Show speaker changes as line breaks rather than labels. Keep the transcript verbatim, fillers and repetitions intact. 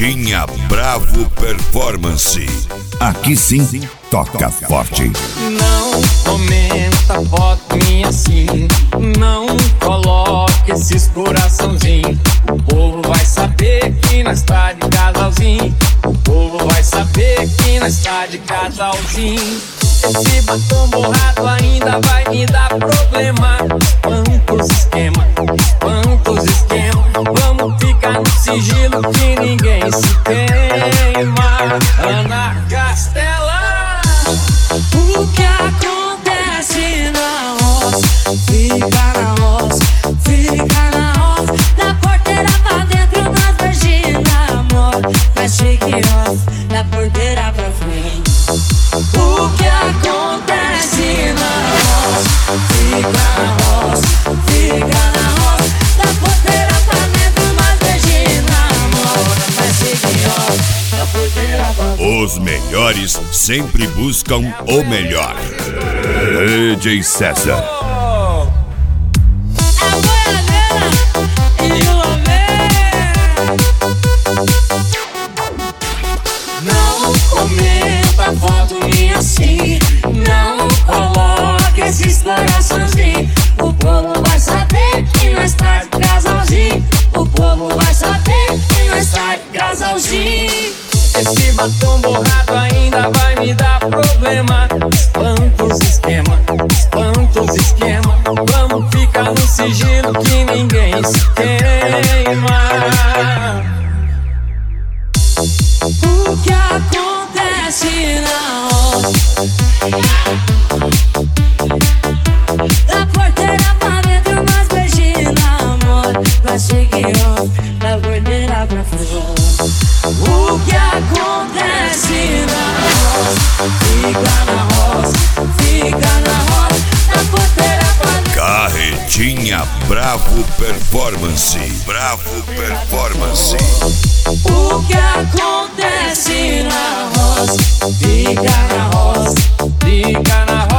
Carretinha Bravo Performance. Aqui sim, toca forte.
Não comenta foto minha assim, não coloque esses coraçãozinhos. O povo vai saber que nós tá de casalzinho. O povo vai saber que nós tá de casalzinho. Esse batom borrado ainda vai me dar problema. Quantos esquema, quantos esquema. Vamos ficar no sigilo que ninguém se queima. Ana Castela.
O que acontece na roça, fica na roça, fica na roça. Da porteira pra dentro nós vagina, amor. Mas shake off, da porteira pra frente. O que acontece na roça, fica na roça, fica na roça. Da porteira pra dentro nós vagina, amor. Mas shake off, da porteira pra frente.
Os melhores sempre buscam o melhor. D J César.
A boiadeira e o homem.
Não comenta foto minha assim, não coloque esses coraçãozinhos.
O povo vai saber que nós tá de casalzinho. O povo vai saber que nós tá de casalzinho.
Esse batom borrado ainda vai me dar problema. Quantos esquema, quantos esquema. Vamos ficar no sigilo que ninguém se queima.
O que acontece na roça, da porteira pra dentro nós beijina, amor. Mas cheguei off, da porteira pra fora. O que acontece na roça, fica na roça, fica na roça. Da porteira pra dentro.
Carretinha Bravo Performance. Bravo Performance.
O que acontece na roça, fica na roça,
Fica na